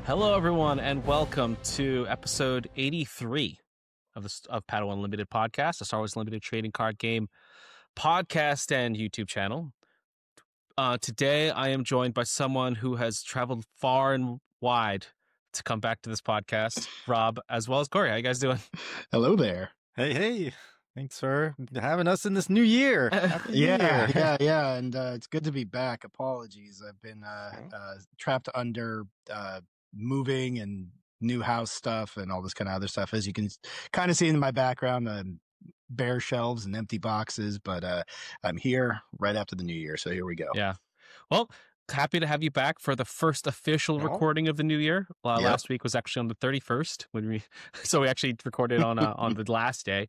Hello, everyone, and welcome to episode 83 of Padawan Unlimited podcast, a Star Wars Limited trading card game podcast and YouTube channel. Today, I am joined by someone who has traveled far and wide to come back to this podcast, Rob, as well as Corey. How you guys doing? Hello there. Hey. Thanks for having us in this new year. Happy New Year. Yeah. And it's good to be back. Apologies. I've been trapped under moving and new house stuff and all this kind of other stuff. As you can kind of see in my background, bare shelves and empty boxes, but I'm here right after the new year. So here we go. Yeah. Well, happy to have you back for the first official recording of the new year. Last week was actually on the 31st so we actually recorded on the last day.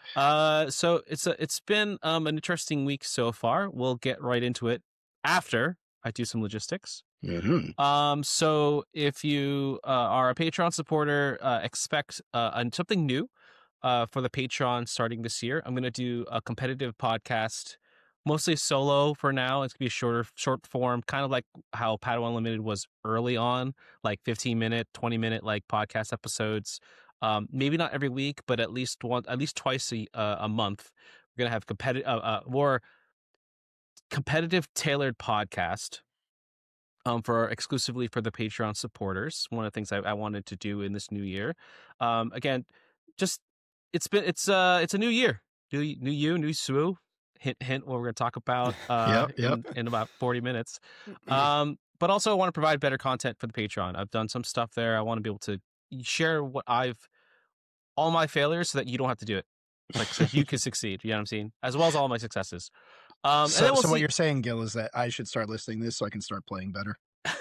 So it's been an interesting week so far. We'll get right into it after I do some logistics. Mm-hmm. So if you are a Patreon supporter, expect something new for the Patreon starting this year. I'm going to do a competitive podcast, mostly solo for now. It's going to be short form, kind of like how Padawan Unlimited was early on, like 15-minute, 20-minute like podcast episodes. Maybe not every week, but at least twice a month. We're going to have more competitive tailored podcast exclusively for the Patreon supporters. One of the things I wanted to do in this new year. Again, just it's a new year, new you, new Sue. Hint what we're going to talk about in about 40 minutes. But also I want to provide better content for the Patreon. I've done some stuff there. I want to be able to share all my failures so that you don't have to do it. Like, so you can succeed, you know what I'm saying? As well as all my successes. So what you're saying, Gil, is that I should start listening to this so I can start playing better?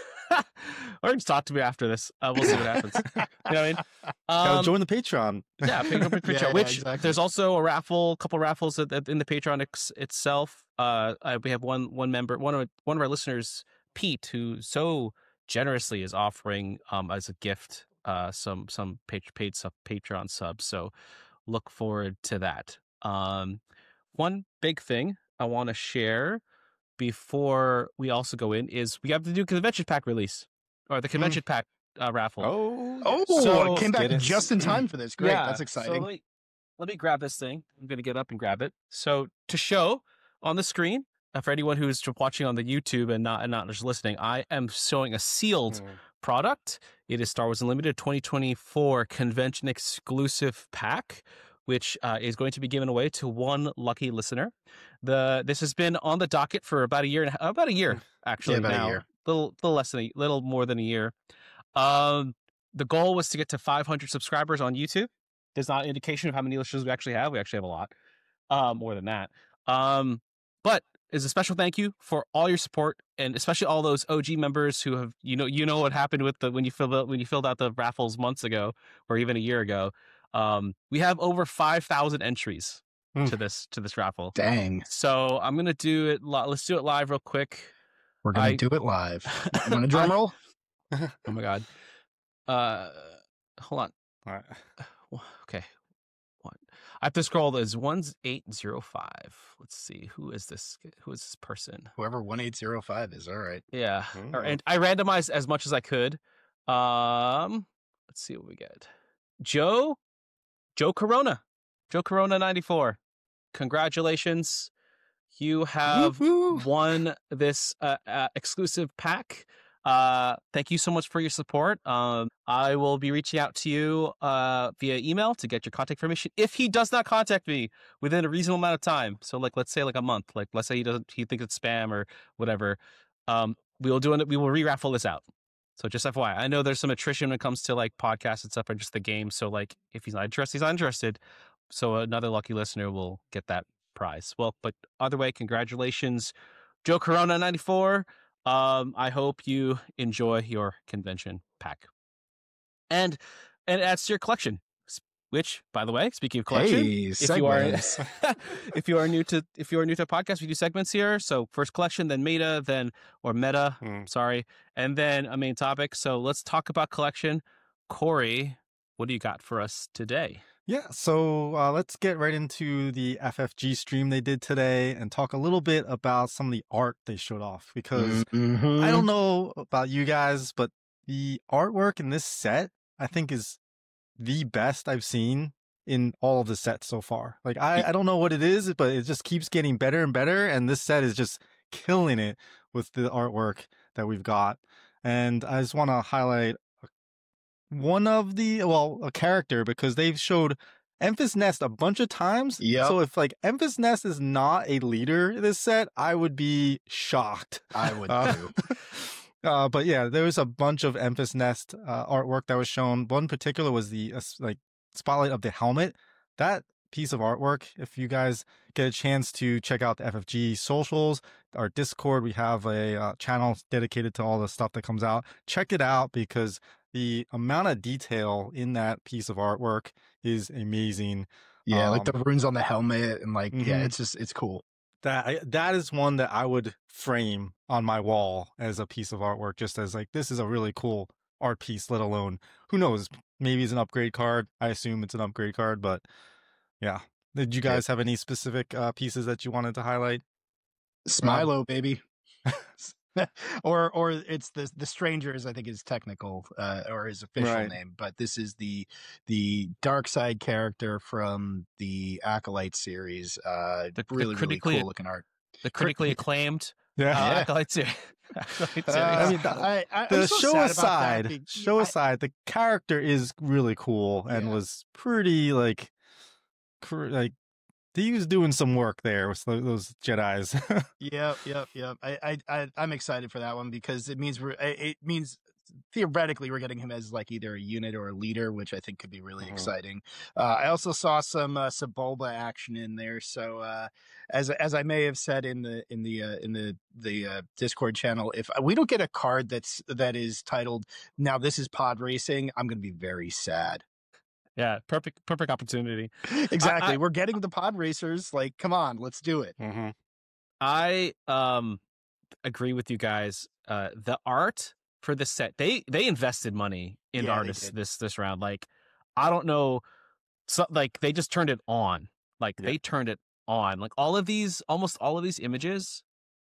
Or just talk to me after this. We'll see what happens. You know what I mean? Gotta join the Patreon. Yeah, Patreon. Which exactly. There's also a couple raffles in the Patreon itself. We have one member, one of our listeners, Pete, who so generously is offering as a gift some paid Patreon subs. So look forward to that. One big thing I want to share before we also go in is we have to do convention pack release or the convention pack raffle. So it came back just in time for this. Great, yeah, that's exciting. So let me grab this thing. I'm going to get up and grab it. So to show on the screen, for anyone who's watching on the YouTube and not just listening, I am showing a sealed product. It is Star Wars Unlimited 2024 convention exclusive pack, which is going to be given away to one lucky listener. This has been on the docket for about a year actually. Yeah, about now. a year. Little more than a year. The goal was to get to 500 subscribers on YouTube. There's not an indication of how many listeners we actually have. We actually have a lot, more than that. But is a special thank you for all your support, and especially all those OG members who have you know what happened with when you filled out the raffles months ago or even a year ago. We have over 5,000 entries to this raffle. Dang. So I'm gonna do it. Let's do it live real quick. We're gonna do it live. You want a drum roll? Oh my god. Hold on. All right. Okay. What? I have to scroll. There's 1805. Let's see. Who is this person? Whoever 1805 is. All right. Yeah. And I randomized as much as I could. Let's see what we get. Joe Corona. Joe Corona 94. Congratulations. You have won this exclusive pack. Thank you so much for your support. I will be reaching out to you via email to get your contact information if he does not contact me within a reasonable amount of time. So let's say a month. Let's say he thinks it's spam or whatever. We will re-raffle this out. So just FYI, I know there's some attrition when it comes to podcasts and stuff or just the game. So if he's not interested, he's not interested. So another lucky listener will get that prize. Well, but either way, congratulations, Joe Corona 94. I hope you enjoy your convention pack, and it adds to your collection. Which, by the way, speaking of collection, if you are new to podcast, we do segments here. So first collection, then meta, and then a main topic. So let's talk about collection. Corey, what do you got for us today? Yeah, so let's get right into the FFG stream they did today and talk a little bit about some of the art they showed off, because I don't know about you guys, but the artwork in this set, I think, is the best I've seen in all of the sets so far. Like, I don't know what it is, but it just keeps getting better and better. And this set is just killing it with the artwork that we've got. And I just want to highlight a character, because they've showed Enfys Nest a bunch of times. Yep. So if like Enfys Nest is not a leader in this set, I would be shocked. I would too. But yeah, there was a bunch of Enfys Nest artwork that was shown. One particular was the like spotlight of the helmet. That piece of artwork, if you guys get a chance to check out the FFG socials, our Discord, we have a channel dedicated to all the stuff that comes out. Check it out, because the amount of detail in that piece of artwork is amazing. Yeah, like the runes on the helmet and like, yeah, it's cool. That is one that I would frame on my wall as a piece of artwork, just as like, this is a really cool art piece, let alone, who knows, maybe it's an upgrade card. I assume it's an upgrade card, but yeah. Did you guys have any specific pieces that you wanted to highlight? Smilo, baby. or it's the Strangers, I think is technical or his official name, but this is the dark side character from the Acolyte series. Really cool looking art. The critically acclaimed Acolyte series. I mean, show aside, the character is really cool and was pretty like he was doing some work there with those Jedis. Yep. I'm excited for that one, because it means theoretically we're getting him as like either a unit or a leader, which I think could be really exciting. I also saw some Sebulba action in there. So as I may have said in the Discord channel, if we don't get a card that is titled "Now This Is Pod Racing," I'm going to be very sad. Yeah, perfect opportunity. Exactly. We're getting the pod racers. Like, come on, let's do it. I agree with you guys. The art for this set, they invested money in artists this round. Like, I don't know, so like they just turned it on. Like they turned it on. Like almost all of these images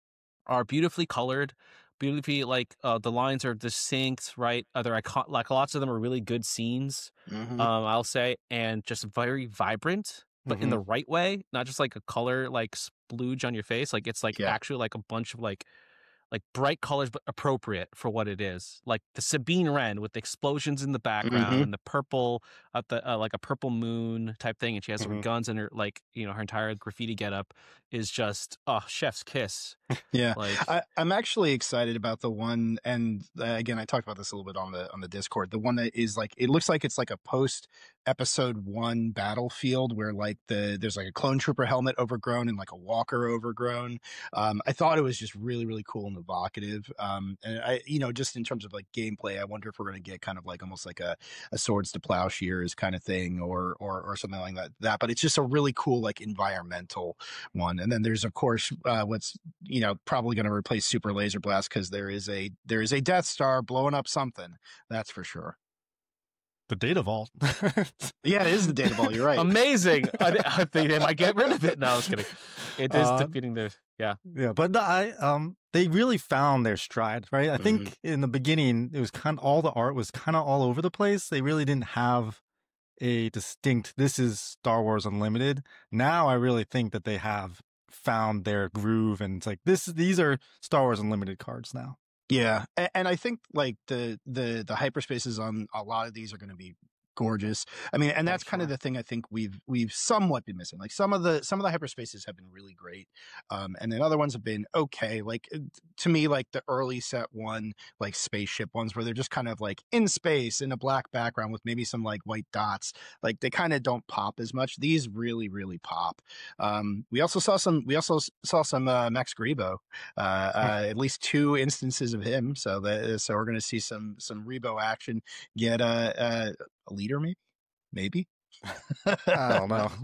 are beautifully colored. Beautifully, like the lines are distinct, right? Like lots of them are really good scenes, I'll say, and just very vibrant, but in the right way, not just like a color like splooge on your face. Like it's like actually like a bunch of like bright colors, but appropriate for what it is. Like the Sabine Wren with the explosions in the background and the purple, like a purple moon type thing, and she has her guns and her her entire graffiti getup is just chef's kiss. Yeah, I'm actually excited about the one, and again, I talked about this a little bit on the Discord. The one that is like, it looks like it's like a post episode 1 battlefield where like there's like a clone trooper helmet overgrown and like a walker overgrown. I thought it was just really, really cool and evocative. And I, just in terms of like gameplay, I wonder if we're going to get kind of like almost like a swords to plowshares kind of thing or something like that. But it's just a really cool like environmental one. And then there's of course what's probably going to replace Super Laser Blast, because there is a Death Star blowing up something. That's for sure. The Data Vault. Yeah, it is the Data Vault. You're right. Amazing. I think they might get rid of it. No, I was kidding. It is defeating their but they really found their stride, right? I think in the beginning it was kind of all the art was kind of all over the place. They really didn't have a distinct, this is Star Wars Unlimited. Now I really think that they have found their groove, and it's like these are Star Wars Unlimited cards now. Yeah, and I think like the hyperspaces on a lot of these are going to be gorgeous. I mean, and that's kind of the thing I think we've somewhat been missing. Like some of the hyperspaces have been really great, and then other ones have been okay. Like to me, like the early set one, like spaceship ones, where they're just kind of like in space in a black background with maybe some like white dots. Like they kind of don't pop as much. These really, really pop. We also saw some Max Grebo, at least 2 instances of him. So we're going to see some Rebo action. Get a leader, maybe. I don't know.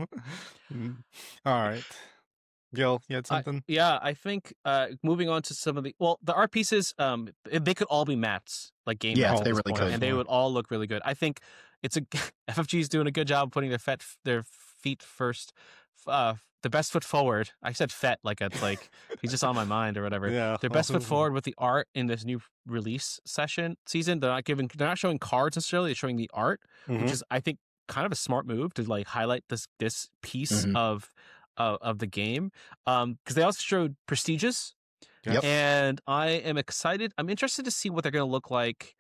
All right, Gil, you had something? I think moving on to some of the art pieces, they could all be mats, like game mats, they really could, and they would all look really good. I think FFG is doing a good job putting their feet first the best foot forward. I said Fett like it's like he's just on my mind or whatever. Yeah, Their best foot forward with the art in this new release season. They're not showing cards necessarily. They're showing the art, which is I think kind of a smart move to like highlight this piece of the game. Because they also showed prestiges, and I am excited. I'm interested to see what they're going to look like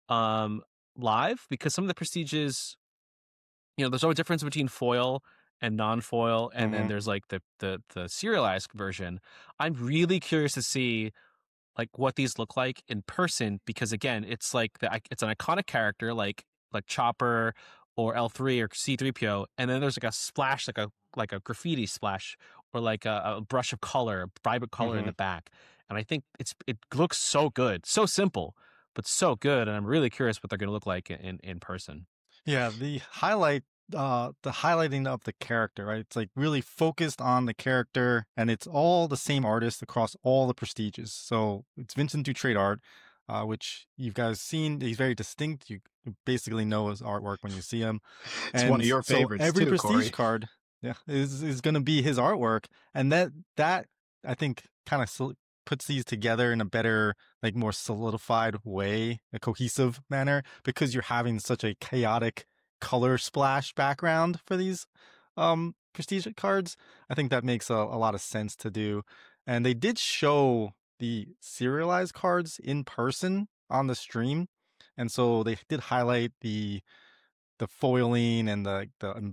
live, because some of the prestiges, there's always a difference between foil and non-foil, and then there's like the serialized version. I'm really curious to see like what these look like in person, because again, it's like it's an iconic character like Chopper or L3 or C3PO, and then there's like a splash, like a graffiti splash, or like a brush of color, a vibrant color in the back. And I think it looks so good, so simple, but so good, and I'm really curious what they're going to look like in person. Yeah, the highlighting of the character, right? It's like really focused on the character, and it's all the same artist across all the prestiges. So it's Vincent Dutrait art, which you guys seen. He's very distinct. You basically know his artwork when you see him. It's one of your favorites. Every too, prestige Corey. card, is going to be his artwork, and that I think kind of puts these together in a better, like more solidified way, a cohesive manner, because you're having such a chaotic color splash background for these prestige cards. I think that makes a lot of sense to do. And they did show the serialized cards in person on the stream, and so they did highlight the foiling and the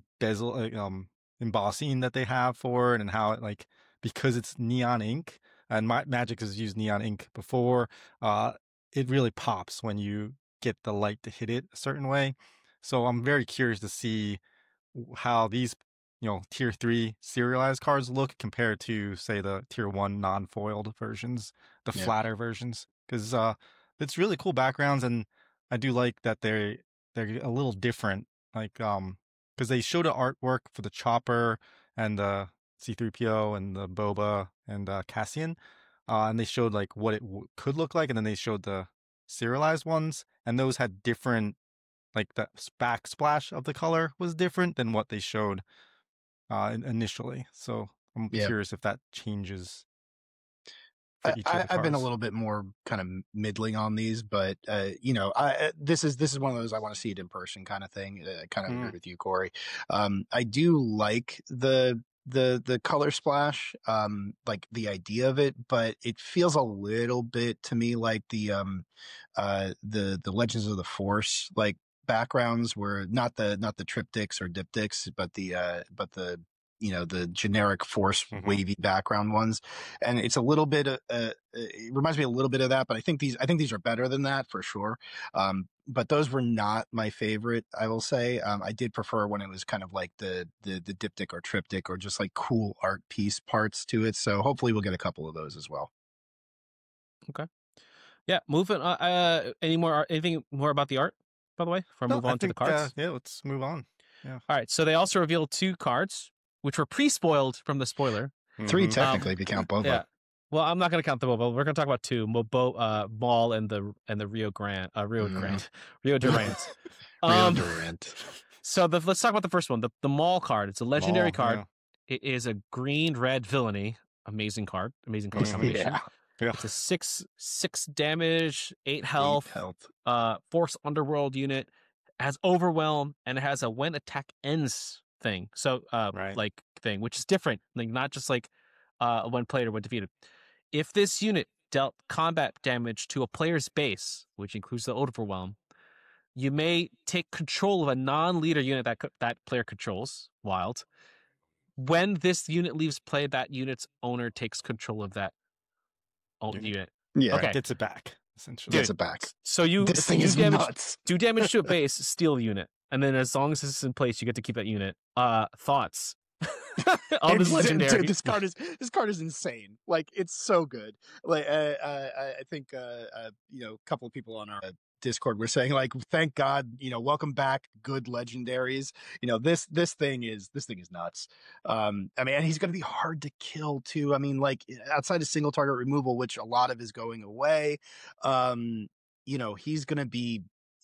embossing that they have for it, and how it, like, because it's neon ink, and Magic has used neon ink before, it really pops when you get the light to hit it a certain way. So I'm very curious to see how these, tier 3 serialized cards look compared to, say, the tier 1 non-foiled versions, the flatter versions, because it's really cool backgrounds, and I do like that they're a little different, like because they showed the artwork for the Chopper and the C3PO and the Boba and Cassian, and they showed like what it could look like, and then they showed the serialized ones, and those had different, like the backsplash of the color was different than what they showed initially. So I'm curious if that changes. I've been a little bit more kind of middling on these, but this is one of those I want to see it in person kind of thing. I kind of agree with you, Corey. I do like the color splash, like the idea of it, but it feels a little bit to me like the Legends of the Force like backgrounds, were not the triptychs or diptychs, but the the generic Force wavy background ones. And it's a little bit it reminds me a little bit of that, but I think these are better than that for sure. But those were not my favorite, I will say. I did prefer when it was kind of like the diptych or triptych, or just like cool art piece parts to it. So hopefully we'll get a couple of those as well. Okay. Yeah, moving anything more about the art, by the way, before I move on to the cards? Let's move on. Yeah. All right, so they also revealed 2 cards, which were pre-spoiled from the spoiler. 3 technically, if you count Boba. Yeah. Well, I'm not going to count the Boba. We're going to talk about 2: Maul and the Rio Durant. Rio Durant. So let's talk about the first one, the Maul card. It's a legendary card. Yeah. It is a green-red villainy. Amazing card. Amazing color combination. Yeah. It's a 6 damage, 8 health. Force Underworld unit. It has Overwhelm, and it has a when attack ends thing. So like thing, which is different, like not just like when played or when defeated. If this unit dealt combat damage to a player's base, which includes the Overwhelm, you may take control of a non-leader unit that player controls. Wild. When this unit leaves play, that unit's owner takes control of that unit. Yeah. Okay. Gets it back, essentially. Gets it back. So this thing is nuts. Do damage to a base, steal a unit. And then as long as this is in place, you get to keep that unit. Thoughts? On this legendary. Dude, this card is insane. Like, it's so good. Like, I think a couple of people on our Discord were saying, like, thank God, welcome back, good legendaries. This thing is nuts. I mean, and he's going to be hard to kill too. I mean, like, outside of single target removal, which a lot of is going away, he's going to be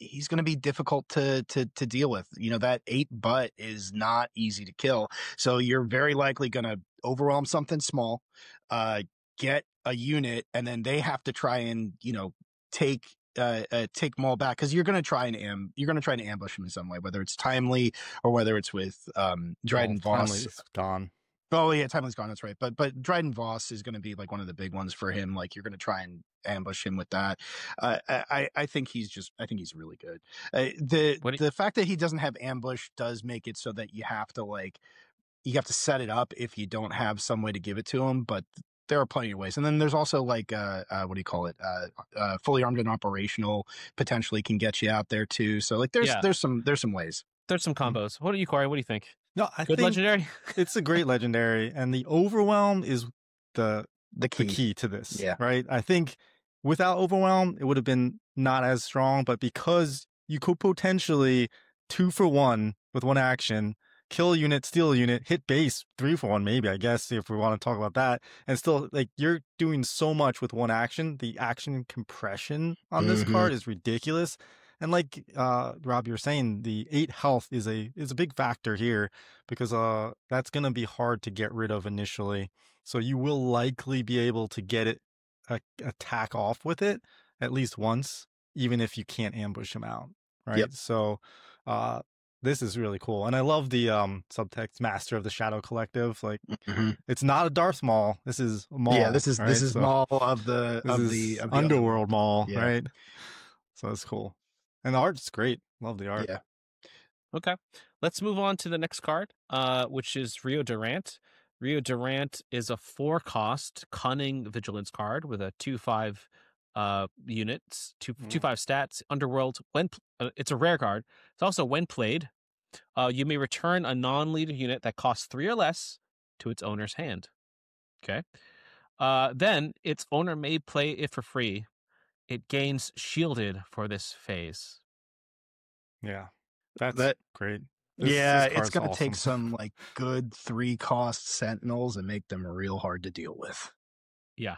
he's going to be difficult to deal with. That 8 butt is not easy to kill. So you're very likely going to overwhelm something small, get a unit, and then they have to try and, take Maul back, because you're going to try and ambush him in some way, whether it's Timely or whether it's with Dryden Voss. Timely's gone. Oh yeah, Timely's gone. That's right. But Dryden Voss is going to be like one of the big ones for him. Like you're going to try and ambush him with that. I think he's really good. The fact that he doesn't have ambush does make it so that you have to set it up if you don't have some way to give it to him. But there are plenty of ways. And then there's also what do you call it? Fully armed and operational potentially can get you out there too. So like there's some ways. There's some combos. What do you, Corey? What do you think? No, I Good think legendary. It's a great legendary, and the overwhelm is the key to this. Yeah. Right. I think without overwhelm, it would have been not as strong, but because you could potentially 2 for 1 with one action, kill a unit, steal a unit, hit base 3 for 1, maybe, I guess, if we want to talk about that. And still, like, you're doing so much with one action. The action compression on this card is ridiculous. And like Rob, you're saying, the 8 health is a big factor here, because that's going to be hard to get rid of initially. So you will likely be able to get it attack off with it at least once, even if you can't ambush him out. Right. Yep. So this is really cool. And I love the subtext Master of the Shadow Collective. Like it's not a Darth Maul. This is Maul. Yeah, this is Maul of the Underworld Maul, yeah. right? So it's cool. And the art's great. Love the art. Yeah. Okay. Let's move on to the next card, which is Rio Durant. Rio Durant is a 4-cost Cunning Vigilance card with a 2/5 units, 2/5 stats. Underworld. It's a rare card. It's also, when played, you may return a non-leader unit that costs 3 or less to its owner's hand. Okay. Then its owner may play it for free. It gains shielded for this phase. Yeah, that's great. It's going to take some like good 3-cost Sentinels and make them real hard to deal with. Yeah,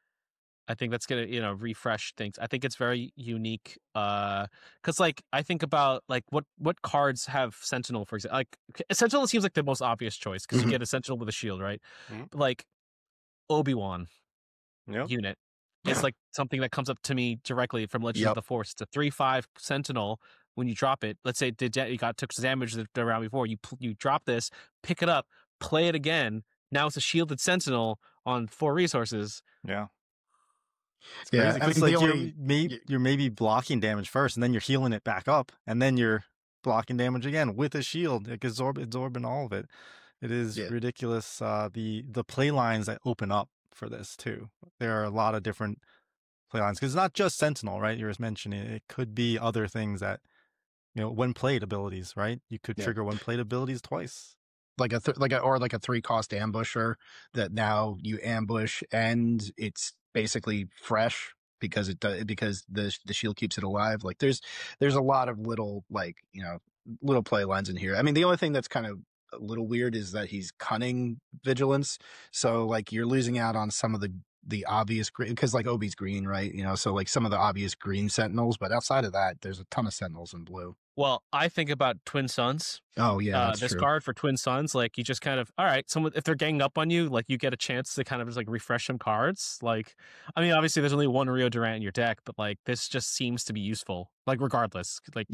I think that's going to refresh things. I think it's very unique. Because like I think about like what cards have Sentinel, for example. Like Sentinel seems like the most obvious choice because you get a Sentinel with a shield, right? Like Obi-Wan unit. It's like something that comes up to me directly from Legends of the Force. It's a 3/5 Sentinel. When you drop it, let's say you took damage the round before, you drop this, pick it up, play it again. Now it's a shielded Sentinel on 4 resources. Yeah. It's crazy. I mean, you're maybe blocking damage first, and then you're healing it back up, and then you're blocking damage again with a shield. It gets absorbing all of it. It is ridiculous. The play lines that open up for this too. There are a lot of different play lines, because it's not just Sentinel, right? You were mentioning it could be other things that, when played abilities, right? You could trigger when played abilities twice. Like a 3-cost ambusher that now you ambush and it's basically fresh because the shield keeps it alive. Like there's a lot of little little play lines in here. I mean, the only thing that's kind of a little weird is that he's Cunning Vigilance, so like you're losing out on some of the obvious green, because like Obi's green, right? So like some of the obvious green Sentinels, but outside of that, there's a ton of Sentinels in blue. Well, I think about Twin Suns. Oh yeah, that's this true. card for Twin Suns, like you just kind of, all right, if they're ganging up on you, like you get a chance to kind of just like refresh some cards. Like, I mean, obviously there's only one Rio Durant in your deck, but like this just seems to be useful, like regardless. Like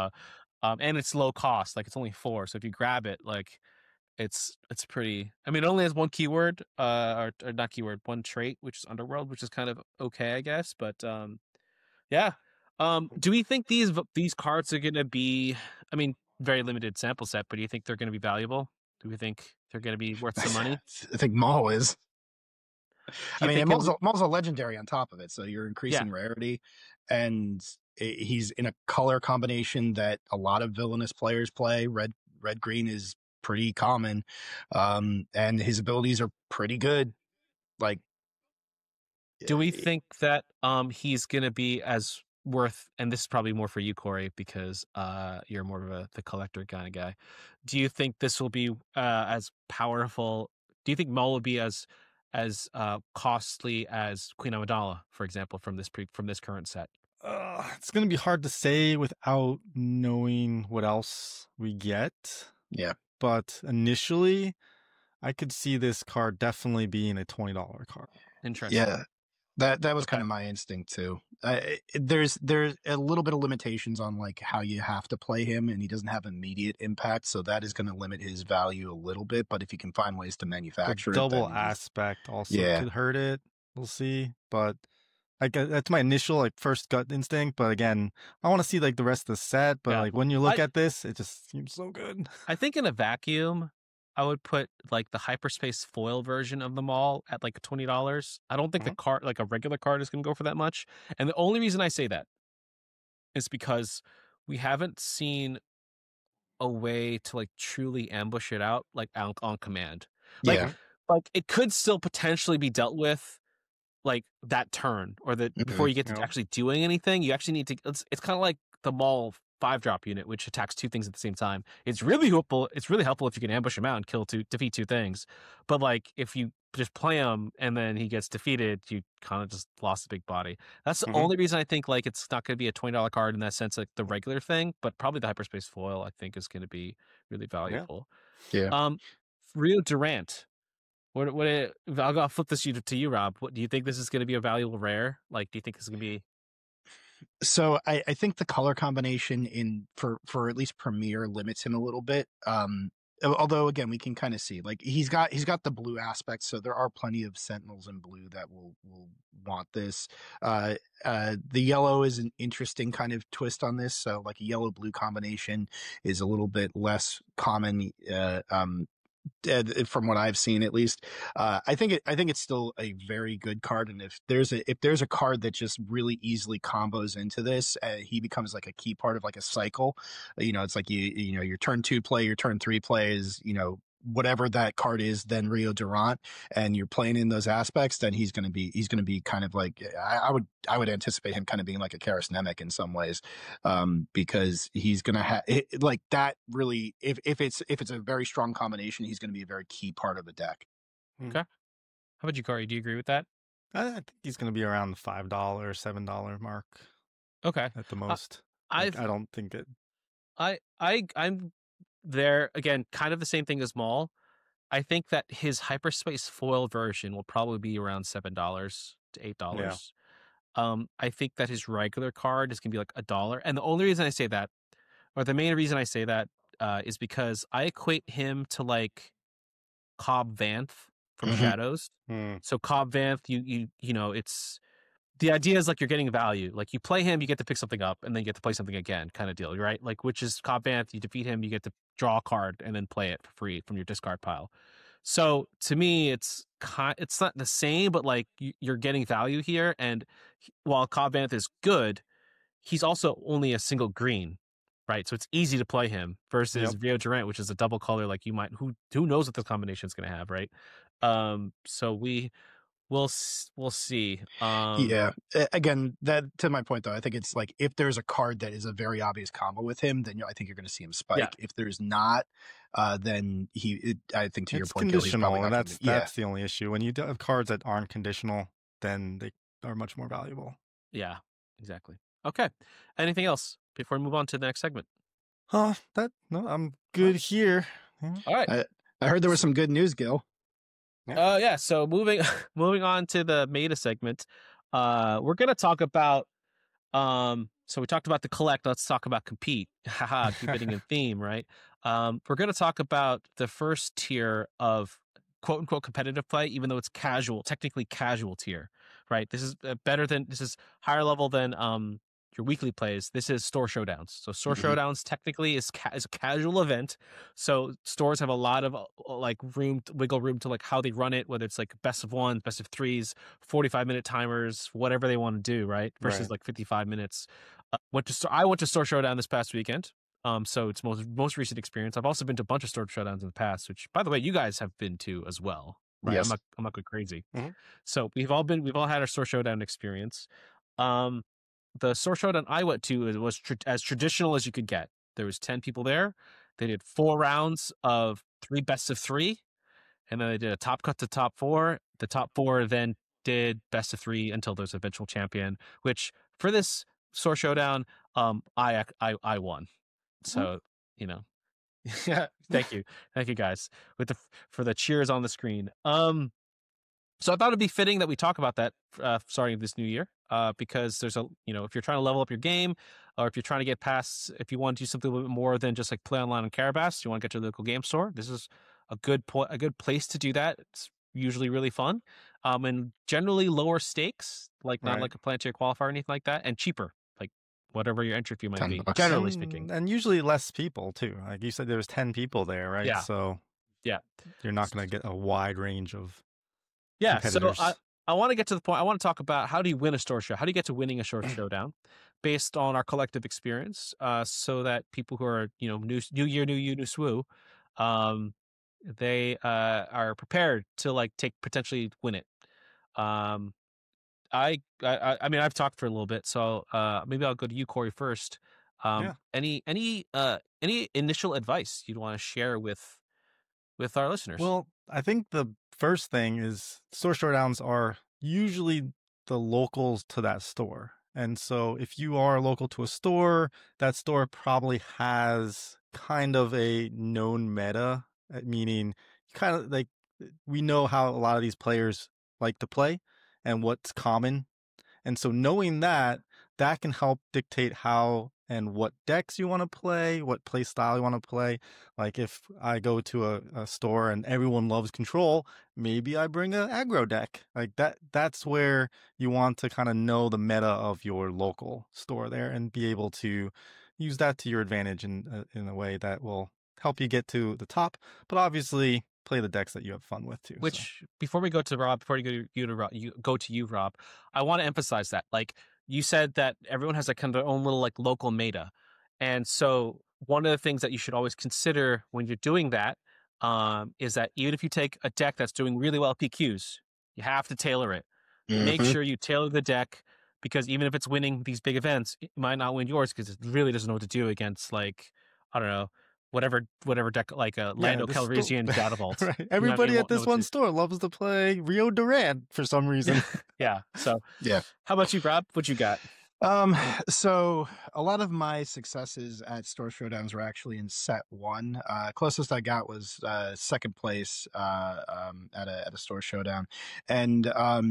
and it's low cost, like it's only 4, so if you grab it, like it's pretty. I mean, it only has one keyword, or not keyword, one trait, which is Underworld, which is kind of okay, I guess. But yeah. Do we think these cards are going to be? I mean, very limited sample set, but do you think they're going to be valuable? Do we think they're going to be worth some money? I think Maul is. I mean, Maul's a legendary on top of it, so you're increasing rarity, and he's in a color combination that a lot of villainous players play. Red green is pretty common, and his abilities are pretty good. Like, do we think that he's going to be as worth, and this is probably more for you, Corey, because you're more of the collector kind of guy. Do you think this will be as powerful? Do you think Maul will be as costly as Queen Amidala, for example, from this current set? It's gonna be hard to say without knowing what else we get. Yeah. But initially, I could see this card definitely being a $20 card. Interesting. Yeah. That was kind of my instinct too. There's a little bit of limitations on like how you have to play him, and he doesn't have immediate impact, so that is going to limit his value a little bit. But if you can find ways to manufacture The it, double then aspect also Yeah. could hurt it. We'll see, but that's my initial like first gut instinct. But again, I want to see like the rest of the set. But Yeah. like when you look at this, it just seems so good. I think in a vacuum, I would put like the hyperspace foil version of them all at like $20. I don't think the card, like a regular card, is going to go for that much. And the only reason I say that is because we haven't seen a way to like truly ambush it out like on command. Like, Yeah. like it could still potentially be dealt with like that turn or the before you get to Yeah. actually doing anything. You actually need to. It's kind of like the Maul 5-drop unit, which attacks two things at the same time. It's really helpful. It's really helpful if you can ambush him out and defeat two things. But like if you just play him and then he gets defeated, you kind of just lost a big body. That's the only reason I think like it's not going to be a $20 card in that sense, like the regular thing. But probably the hyperspace foil I think is going to be really valuable. Yeah. Rio Durant. I'll flip this to you, Rob. What do you think this is going to be a valuable rare? Like, do you think this is going to be? So I think the color combination for at least Premier limits him a little bit. Although again, we can kind of see like he's got the blue aspect, so there are plenty of Sentinels in blue that will want this. The yellow is an interesting kind of twist on this. So like a yellow blue combination is a little bit less common. From what I've seen, at least, I think it's still a very good card. And if there's a card that just really easily combos into this, he becomes like a key part of like a cycle. It's like your turn 2 play, your turn 3 play is whatever that card is, then Rio Durant, and you're playing in those aspects, then he's going to be kind of like I would anticipate him kind of being like a Karis Nemec in some ways, because he's going to have like that really if it's a very strong combination, he's going to be a very key part of the deck. Okay. How about you, Corey? Do you agree with that? I think he's going to be around the $5, $7 mark. Okay, at the most. I don't think it. I'm there again, kind of the same thing as Maul. I think that his hyperspace foil version will probably be around $7 to $8. I think that his regular card is gonna be like $1. And the only reason I say that, or the main reason I say that, is because I equate him to like Cobb Vanth from Shadows. So Cobb Vanth, you know, it's the idea is like you're getting value. Like you play him, you get to pick something up, and then you get to play something again, kind of deal, right? Like which is Cobb Vanth, you defeat him, you get to draw a card and then play it for free from your discard pile. So to me, it's not the same, but like you're getting value here. And while Cobb Vanth is good, he's also only a single green, right? So it's easy to play him versus Rio Durant, which is a double color. Like you might who knows what the combination is going to have, right? So we'll see. Again, that to my point though, I think it's like if there's a card that is a very obvious combo with him, then I think you're going to see him spike. Yeah. If there's not, then I think to your It's point, Gil, he's conditional, probably and not that's the only issue. When you have cards that aren't conditional, then they are much more valuable. Yeah, exactly. Okay. Anything else before we move on to the next segment? No, I'm good here. All right. I heard there was some good news, Gil. Yeah. So moving on to the meta segment, we're gonna talk about. So we talked about the collect. Let's talk about compete. Haha, keeping in theme, right? We're gonna talk about the first tier of quote unquote competitive play, even though it's casual, technically casual tier, right? This is this is higher level than your weekly plays. This is store showdowns. So store showdowns technically is a casual event. So stores have a lot of like wiggle room to like how they run it, whether it's like best of ones, best of threes, 45-minute timers, whatever they want to do, right? Versus like 55 minutes. I went to store showdown this past weekend. So it's most recent experience. I've also been to a bunch of store showdowns in the past, which by the way, you guys have been to as well, right? Yes. I'm not going crazy. So we've all had our store showdown experience. The store showdown I went to was as traditional as you could get. There was 10 people there. They did 4 rounds of 3 best of 3, and then they did a top cut to top 4. The top 4 then did best of 3 until there's an eventual champion, which for this Store Showdown, I won. So yeah, thank you guys for the cheers on the screen. So I thought it'd be fitting that we talk about that starting this new year, because there's if you're trying to level up your game, or if you're trying to get past, if you want to do something a little bit more than just like play online on Carabas, you want to get to the local game store. This is a good place to do that. It's usually really fun, and generally lower stakes, like not like a Planetary Qualifier or anything like that, and cheaper, like whatever your entry fee might be. $10. Generally speaking, and usually less people too. Like you said, there was 10 people there, right? Yeah. So yeah, you're not going to get a wide range of So I want to get to the point. I want to talk about how do you win a store show? How do you get to winning a store showdown based on our collective experience, so that people who are, new year, new you, new swoo, they are prepared to like potentially win it. I mean, I've talked for a little bit, so maybe I'll go to you, Corey, first. Any initial advice you'd want to share with our listeners? Well, I think the first thing is store showdowns are usually the locals to that store. And so if you are local to a store, that store probably has kind of a known meta, meaning kind of like we know how a lot of these players like to play and what's common. And so knowing that can help dictate how and what decks you want to play, what play style you want to play. Like if I go to a store and everyone loves control, maybe I bring an aggro deck. Like that's where you want to kind of know the meta of your local store there and be able to use that to your advantage in a way that will help you get to the top, but obviously play the decks that you have fun with too. Which, before we go to Rob, before you go to you, Rob, I want to emphasize that, like, you said that everyone has like kind of their own little like local meta. And so one of the things that you should always consider when you're doing that, is that even if you take a deck that's doing really well at PQs, you have to tailor it. Make sure you tailor the deck, because even if it's winning these big events, it might not win yours because it really doesn't know what to do against, like, I don't know, whatever deck, like a Lando Calrissian Data Vault. Right. Everybody at this one store loves to play Rio Durant for some reason. Yeah. So yeah. How about you, Rob? What you got? So a lot of my successes at store showdowns were actually in set one. Closest I got was second place at a store showdown, and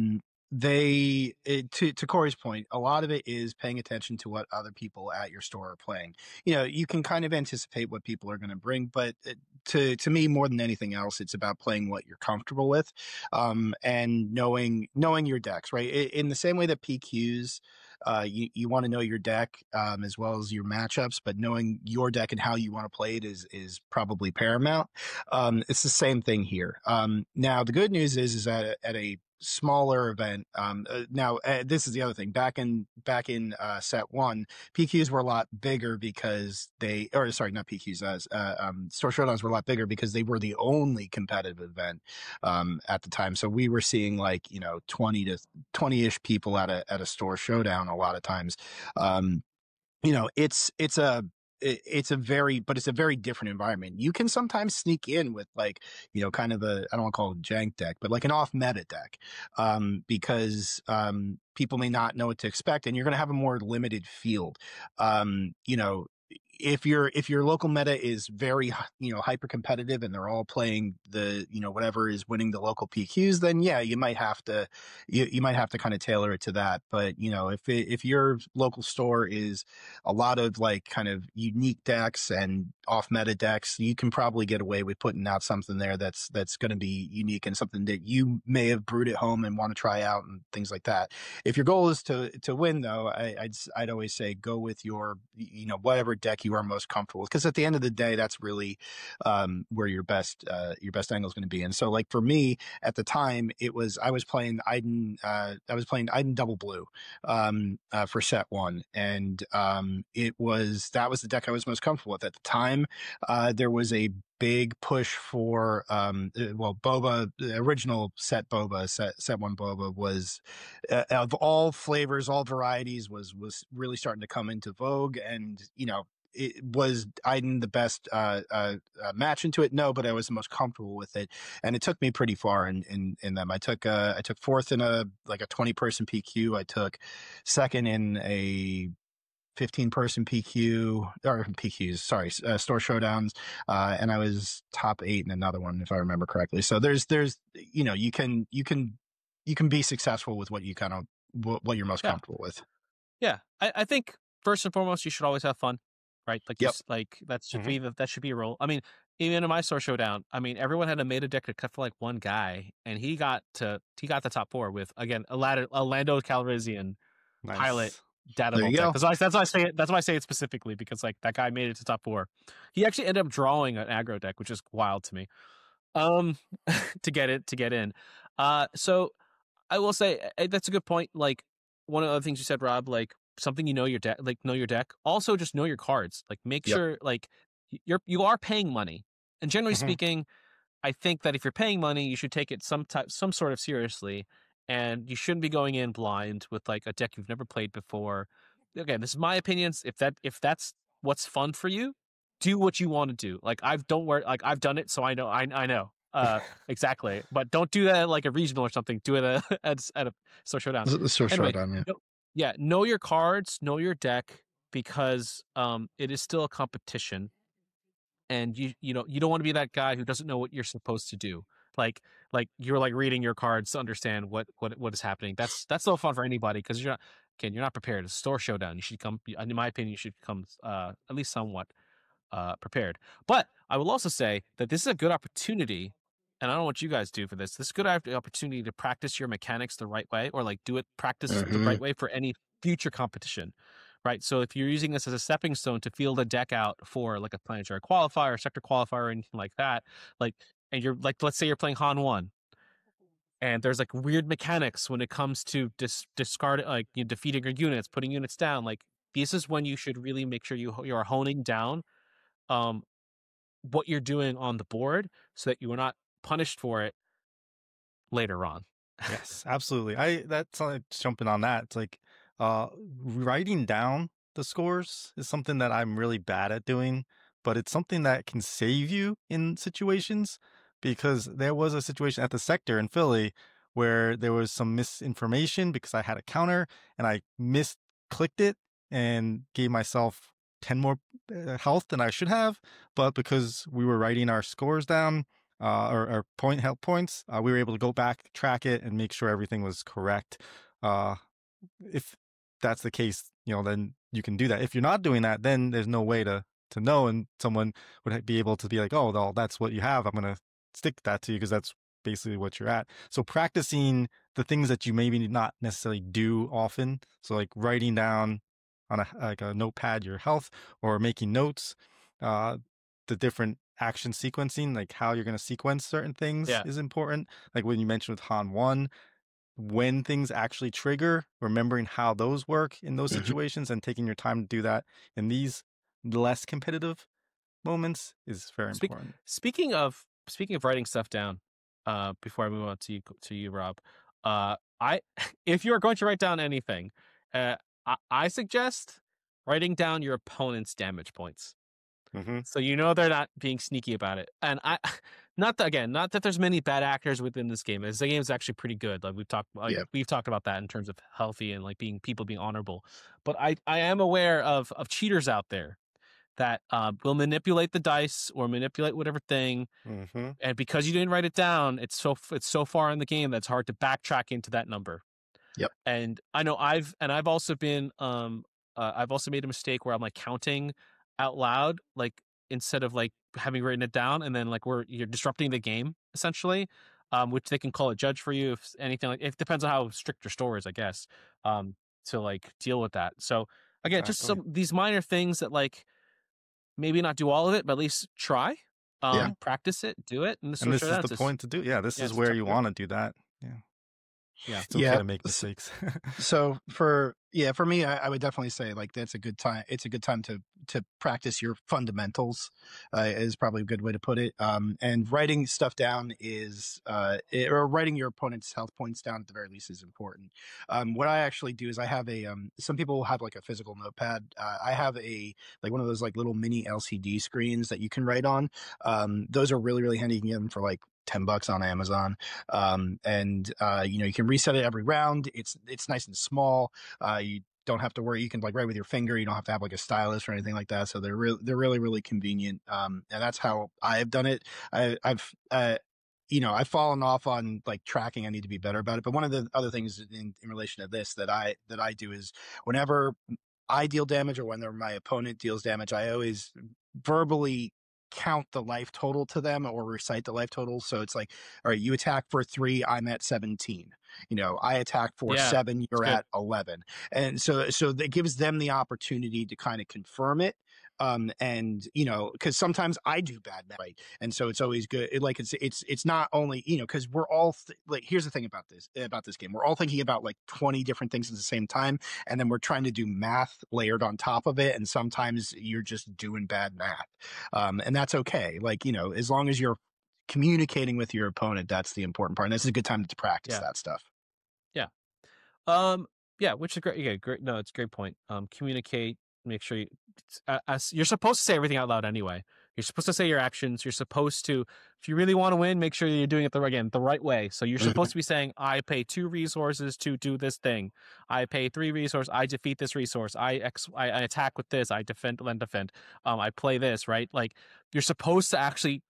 to Corey's point, a lot of it is paying attention to what other people at your store are playing. You can kind of anticipate what people are going to bring, but to me, more than anything else, it's about playing what you're comfortable with, and knowing your decks, right? In the same way that PQs, you want to know your deck, as well as your matchups, but knowing your deck and how you want to play it is probably paramount. It's the same thing here. Now the good news is that at a smaller event, this is the other thing, back in set one, PQs were a lot bigger because not PQs, store showdowns were a lot bigger because they were the only competitive event at the time. So we were seeing 20-ish people at a store showdown a lot of times. It's a very different environment. You can sometimes sneak in with kind of I don't want to call it a jank deck, but like an off meta deck, because people may not know what to expect, and you're going to have a more limited field. If your local meta is very hyper competitive and they're all playing the whatever is winning the local PQs, then yeah, you might have to kind of tailor it to that. But if your local store is a lot of like kind of unique decks and off meta decks, you can probably get away with putting out something there that's going to be unique and something that you may have brewed at home and want to try out and things like that. If your goal is to win, though, I'd always say go with your whatever deck you are most comfortable with, because at the end of the day, that's really where your best angle is going to be. And so, like for me at the time, I was playing Iden Double Blue for set one, and that was the deck I was most comfortable with at the time. There was a big push for Boba, the original set Boba, set one Boba was of all flavors, all varieties, was really starting to come into vogue. And it was Iden the best match into it? No, but I was the most comfortable with it, and it took me pretty far in them. I took fourth in a 20-person PQ. I took second in a 15-person PQ or PQs, sorry, store showdowns, and I was top 8 in another one if I remember correctly. So there's you can be successful with what you kind of what you're most comfortable with. Yeah, I think first and foremost you should always have fun, right? Like that should be that should be a rule. I mean, even in my store showdown, I mean, everyone had a meta deck except for like one guy, and he got the top 4 with again a Lando Calrissian pilot data vault deck. That's why I say it. That's why I say it specifically, because like that guy made it to top 4. He actually ended up drawing an aggro deck, which is wild to me. To get in. So I will say that's a good point. Like one of the other things you said, Rob, like something know your deck. Also, just know your cards. Like make sure like you are paying money, and generally speaking, I think that if you're paying money, you should take it some sort of seriously. And you shouldn't be going in blind with like a deck you've never played before. Again, this is my opinions. If that's what's fun for you, do what you want to do. Like I've done it, so I know. I know exactly. But don't do that at like a regional or something. Do it at a store showdown. Showdown, yeah. Know your cards, know your deck, because it is still a competition, and you don't want to be that guy who doesn't know what you're supposed to do. Like you're like reading your cards to understand what is happening. That's no fun for anybody, because you're not prepared. It's a store showdown. You should come, in my opinion, you should come at least somewhat prepared. But I will also say that this is a good opportunity, and I don't know what you guys do for this. This is a good opportunity to practice your mechanics the right way, or like practice the right way for any future competition. Right, so if you're using this as a stepping stone to field a deck out for like a planetary qualifier, sector qualifier, or anything like that, like, and you're like, let's say you're playing Han 1, and there's like weird mechanics when it comes to discard, like defeating your units, putting units down. Like this is when you should really make sure you are honing down what you're doing on the board, so that you are not punished for it later on. Yes, absolutely. That's like jumping on that. It's like writing down the scores is something that I'm really bad at doing, but it's something that can save you in situations, because there was a situation at the sector in Philly where there was some misinformation because I had a counter and I misclicked it and gave myself 10 more health than I should have. But because we were writing our scores down, or health points, we were able to go back, track it, and make sure everything was correct. If that's the case, then you can do that. If you're not doing that, then there's no way to know, and someone would be able to be like, oh, well, that's what you have. I'm going to stick that to you because that's basically what you're at. So practicing the things that you maybe not necessarily do often. So like writing down on a notepad your health, or making notes, the different action sequencing, like how you're going to sequence certain things is important. Like when you mentioned with Han 1, when things actually trigger, remembering how those work in those situations and taking your time to do that in these less competitive moments is very important. Speaking of writing stuff down, before I move on to you, Rob, if you are going to write down anything, I suggest writing down your opponent's damage points. So they're not being sneaky about it. And not that there's many bad actors within this game. The game is actually pretty good. Like we've talked about that in terms of healthy and like people being honorable. But I am aware of cheaters out there that will manipulate the dice or manipulate whatever thing. And because you didn't write it down, it's so far in the game that's hard to backtrack into that number. Yep. And I know I've also been I've also made a mistake where I'm like counting out loud, like instead of like having written it down, and then like you're disrupting the game essentially, which they can call a judge for you if anything. Like it depends on how strict your store is, I guess, to like deal with that. So again, just these minor things that like maybe not do all of it, but at least try, practice it, do it, and this is the point to do. This is where you want to do that. It's okay to make mistakes. So for me, I would definitely say like that's a good time. It's a good time to practice your fundamentals, is probably a good way to put it. And writing stuff down or writing your opponent's health points down at the very least is important. What I actually do is I have some people have like a physical notepad. I have one of those like little mini LCD screens that you can write on. Those are really, really handy. You can get them for like $10 on Amazon. And you can reset it every round. It's nice and small. You don't have to worry. You can like write with your finger. You don't have to have like a stylus or anything like that. So they're really really convenient. And that's how I have done it. I've I've fallen off on like tracking. I need to be better about it. But one of the other things in relation to this that I do is whenever I deal damage or whenever my opponent deals damage, I always verbally count the life total to them or recite the life total. So it's like, all right, you attack for 3, I'm at 17. I attack for 7, you're at 11. And so that gives them the opportunity to kind of confirm it. And because sometimes I do bad math, right? And so it's always good. It's not only because we're all like, here's the thing about this game, we're all thinking about like 20 different things at the same time, and then we're trying to do math layered on top of it, and sometimes you're just doing bad math, and that's okay. Like as long as you're communicating with your opponent, that's the important part. And this is a good time to practice that stuff. Which is great. Yeah, great. No, it's a great point. Communicate. Make sure you're supposed to say everything out loud anyway. You're supposed to say your actions. You're supposed to, if you really want to win, make sure you're doing it the right way. So you're supposed to be saying, I pay 2 resources to do this thing. I pay 3 resources. I defeat this resource. I attack with this. I defend, then defend. I play this, right? Like you're supposed to actually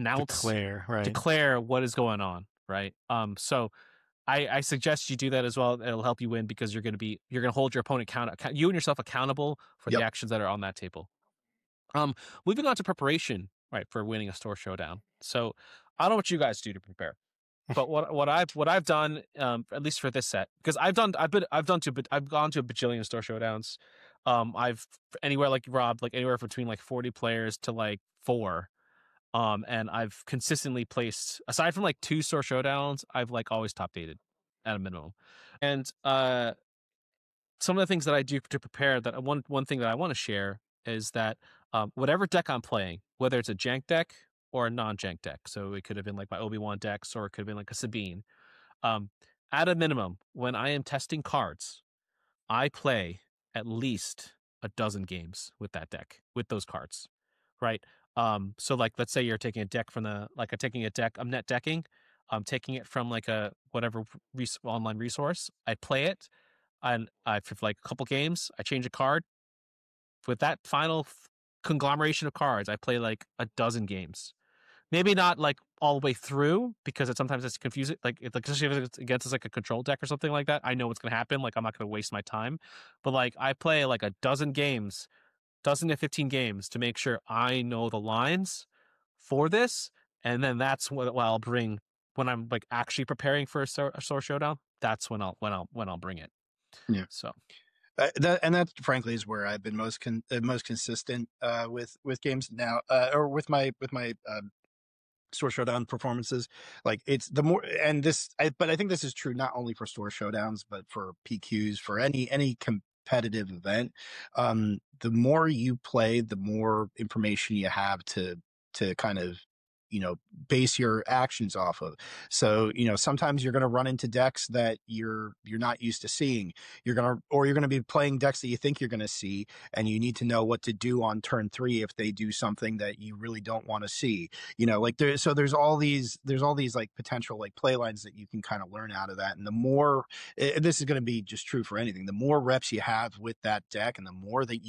declare what is going on, right? So I suggest you do that as well. It'll help you win because you're going to hold your opponent you and yourself accountable for the actions that are on that table. Moving on to preparation, right, for winning a store showdown. So I don't know what you guys do to prepare, but what I've done, at least for this set, because I've gone to a bajillion store showdowns. I've anywhere like Rob, like anywhere between like 40 players to like 4. And I've consistently placed, aside from like 2 store showdowns, I've like always top 8'd at a minimum. And some of the things that I do to prepare, that one thing that I want to share is that whatever deck I'm playing, whether it's a jank deck or a non-jank deck, so it could have been like my Obi-Wan decks, or it could have been like a Sabine. At a minimum, when I am testing cards, I play at least a dozen games with that deck, with those cards, right? So like, let's say you're taking a deck from I'm net decking. I'm taking it from like a whatever online resource. I play it, and for like a couple games, I change a card. With that final conglomeration of cards, I play like a dozen games. Maybe not like all the way through, because sometimes it's confusing. Like especially if it's against like a control deck or something like that, I know what's going to happen. Like I'm not going to waste my time. But like I play like a dozen to 15 games to make sure I know the lines for this, and then that's what I'll bring when I'm like actually preparing for a store showdown. That's when I'll bring it. Yeah. So that frankly is where I've been most consistent with games now, or with my store showdown performances. Like it's the more, and but I think this is true not only for store showdowns but for PQs, for any competitive event. The more you play, the more information you have to kind of base your actions off of. So sometimes you're going to run into decks that you're not used to seeing. You're going to be playing decks that you think you're going to see, and you need to know what to do on turn 3 if they do something that you really don't want to see. Like there's all these like potential like play lines that you can kind of learn out of that. And the more, and this is going to be just true for anything, the more reps you have with that deck, and the more that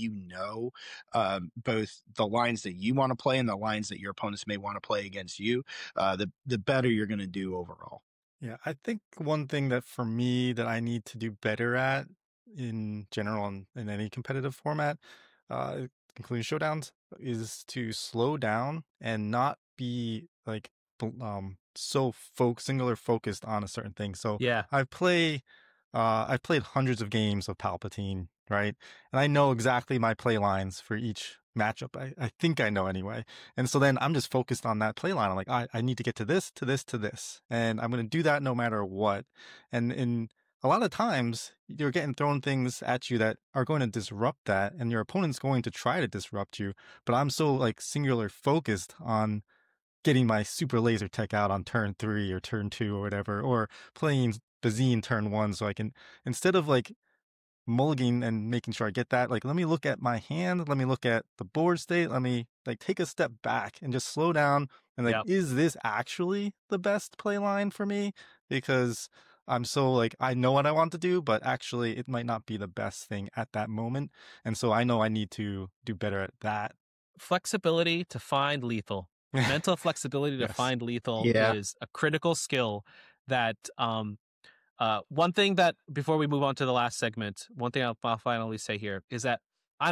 both the lines that you want to play and the lines that your opponents may want to play against you, the better you're going to do overall. Yeah, I think one thing that for me that I need to do better at in general in any competitive format, including showdowns, is to slow down and not be like so singular focused on a certain thing. So yeah, I've played hundreds of games of Palpatine, right? And I know exactly my play lines for each matchup. I think I know anyway. And so then I'm just focused on that play line. I'm like, I need to get to this, to this, to this. And I'm going to do that no matter what. And in a lot of times, you're getting thrown things at you that are going to disrupt that, and your opponent's going to try to disrupt you. But I'm so like singular focused on getting my super laser tech out on turn 3 or turn 2 or whatever, or playing Bazine turn 1, so I can, instead of like mulliganing and making sure I get that, like, let me look at my hand, let me look at the board state, let me like take a step back and just slow down and like, is this actually the best play line for me? Because I'm so like, I know what I want to do, but actually it might not be the best thing at that moment. And so I know I need to do better at that. Flexibility to find lethal. Mental flexibility to Yes. find lethal Yeah. is a critical skill that one thing that before we move on to the last segment, one thing I'll finally say here is that, and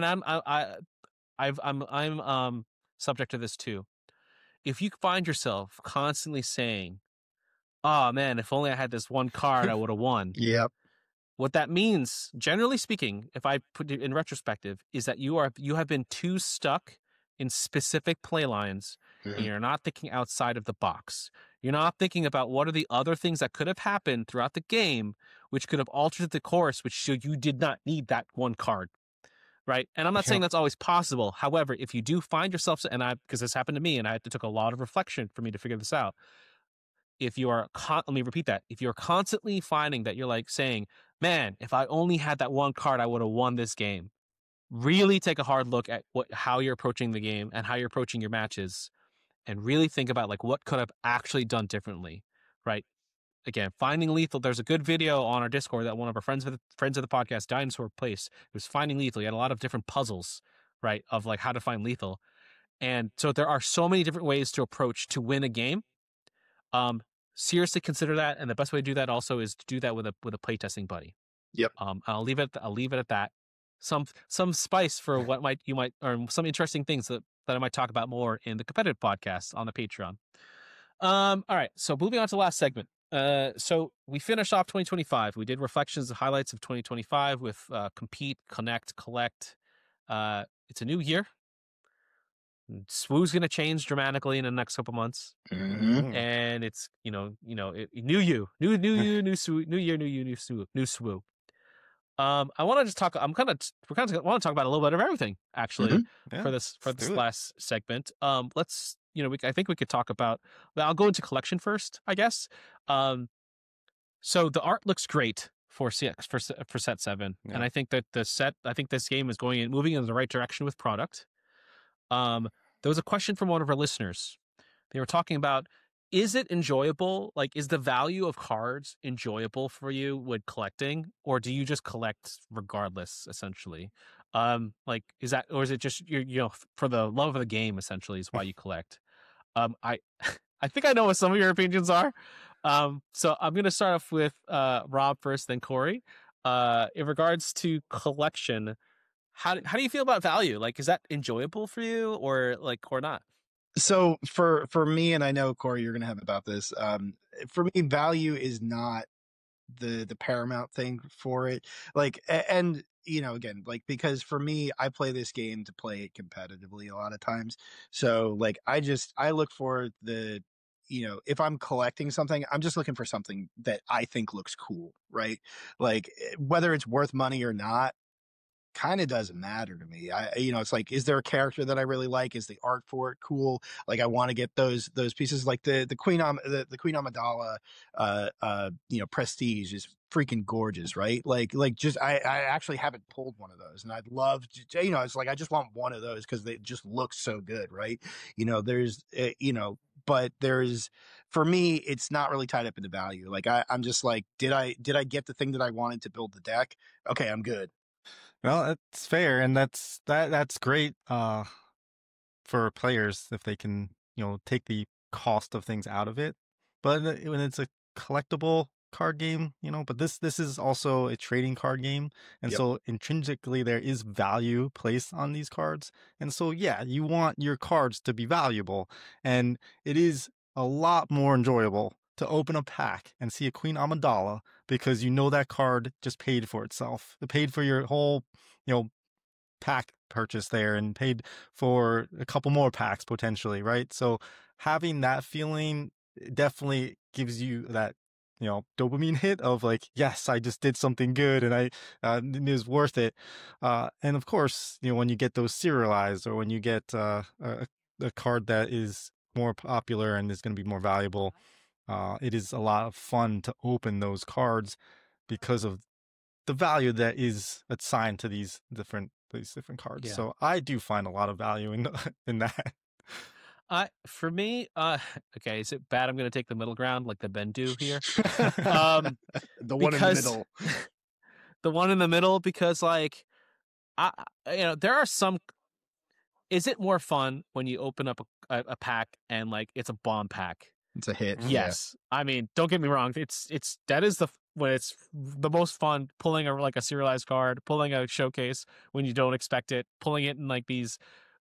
I'm subject to this too. If you find yourself constantly saying, "Oh man, if only I had this one card, I would have won." Yep. What that means, generally speaking, if I put it in retrospective, is that you have been too stuck in specific play lines, and you're not thinking outside of the box. You're not thinking about what are the other things that could have happened throughout the game, which could have altered the course, which showed you did not need that one card. Right. And I'm not saying that's always possible. However, if you do find yourself, because this happened to me and it took a lot of reflection for me to figure this out. If you are, let me repeat that. If you're constantly finding that you're like saying, man, if I only had that one card, I would have won this game. Really take a hard look at how you're approaching the game and how you're approaching your matches, and really think about like what could have actually done differently. Right. Again, finding lethal. There's a good video on our Discord that one of our friends of the podcast, Dinosaur Place, was finding lethal. He had a lot of different puzzles, right, of like how to find lethal. And so there are so many different ways to approach to win a game. Seriously consider that, and the best way to do that also is to do that with a playtesting buddy. Yep. I'll leave it at that. Some spice for what you might or some interesting things that I might talk about more in the competitive podcast on the Patreon. All right, so moving on to the last segment. So we finished off 2025. We did reflections and highlights of 2025 with compete, connect, collect. It's a new year. SWO's going to change dramatically in the next couple months, and it's new you, new SWO, new year, new you, new SWO. I want to just talk. Want to talk about a little bit of everything actually for this last segment. Let's I think we could talk about. I'll go into collection first, I guess. So the art looks great for set 7, and I think that this game is moving in the right direction with product. There was a question from one of our listeners. They were talking about, is it enjoyable? Like, is the value of cards enjoyable for you when collecting, or do you just collect regardless, essentially? Like, is it just, for the love of the game, essentially, is why you collect? I think I know what some of your opinions are. So I'm going to start off with Rob first, then Corey. In regards to collection, how do you feel about value? Like, is that enjoyable for you or not? So for me, and I know Corey, you're gonna have about this. For me, value is not the paramount thing for it. Like, and again, like, because for me, I play this game to play it competitively a lot of times. So like, I look for the, if I'm collecting something, I'm just looking for something that I think looks cool, right? Like, whether it's worth money or not kind of doesn't matter to me. It's like, is there a character that I really like? Is the art for it cool? Like, I want to get those pieces. Like the Queen Queen Amidala, Prestige is freaking gorgeous, right? Like just I actually haven't pulled one of those, and I'd love to. It's like I just want one of those because they just look so good, right? But there's, for me, it's not really tied up into value. Like I'm just like, did I get the thing that I wanted to build the deck? Okay, I'm good. Well, that's fair, and that's great for players if they can, take the cost of things out of it. But when it's a collectible card game, but this is also a trading card game, and so intrinsically there is value placed on these cards. And so yeah, you want your cards to be valuable, and it is a lot more enjoyable to open a pack and see a Queen Amidala because that card just paid for itself. It paid for your whole, pack purchase there and paid for a couple more packs potentially, right? So having that feeling definitely gives you that, dopamine hit of like, yes, I just did something good and it was worth it. And of course, when you get those serialized or when you get a card that is more popular and is going to be more valuable, it is a lot of fun to open those cards because of the value that is assigned to these different cards. Yeah. So I do find a lot of value in that. For me, okay, is it bad? I'm going to take the middle ground like the Bendu here. Um, The one in the because middle. the one in the middle, because like, there are some. Is it more fun when you open up a pack and like it's a bomb pack? It's a hit. Yes. I mean, don't get me wrong. That is when it's the most fun, pulling like a serialized card, pulling a showcase when you don't expect it, pulling it in like these,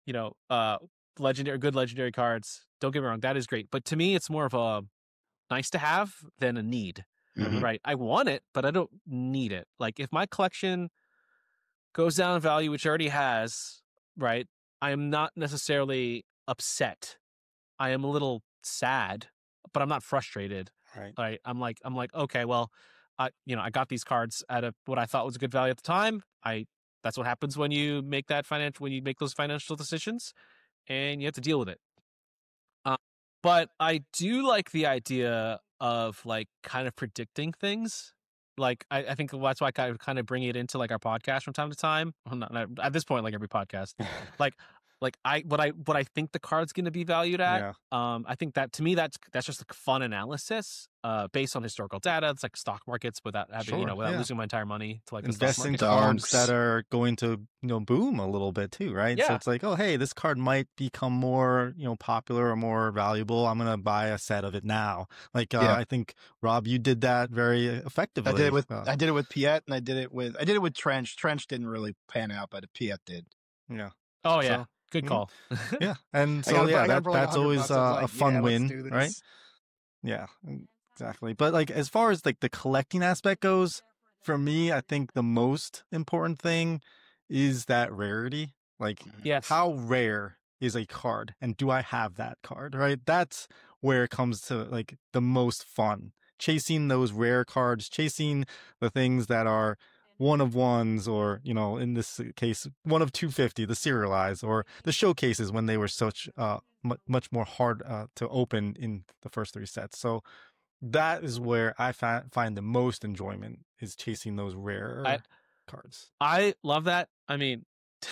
good legendary cards. Don't get me wrong. That is great. But to me, it's more of a nice to have than a need, Mhm. right? I want it, but I don't need it. Like if my collection goes down in value, which it already has, right? I am not necessarily upset. I am a little sad, but I'm not frustrated. Right. I'm like, okay, well, I got these cards at what I thought was a good value at the time. That's what happens when you make those financial decisions, and you have to deal with it. But I do like the idea of like kind of predicting things. Like I think that's why I kind of bring it into like our podcast from time to time. Well, not at this point, like every podcast. like what I think the card's going to be valued at. Yeah. I think that to me that's just like fun analysis based on historical data. It's like stock markets without having without losing my entire money to like the stock invest in market. cards that are going to boom a little bit too, right? Yeah. So it's like, oh hey, this card might become more popular or more valuable. I'm gonna buy a set of it now. Like I think Rob, you did that very effectively. I did it with Piet, and I did it with Trench. Trench didn't really pan out, but Piet did. Yeah. Oh yeah. So, good call. Yeah, and so that's always a fun win, right? Yeah, exactly. But like as far as like the collecting aspect goes, for me, I think the most important thing is that rarity. Like, how rare is a card, and do I have that card? Right, that's where it comes to like the most fun. Chasing those rare cards, chasing the things that are one of ones, or in this case, one of 250, the serialized, or the showcases when they were such much more hard to open in the first 3 sets. So that is where I find the most enjoyment, is chasing those rare cards. I love that. I mean,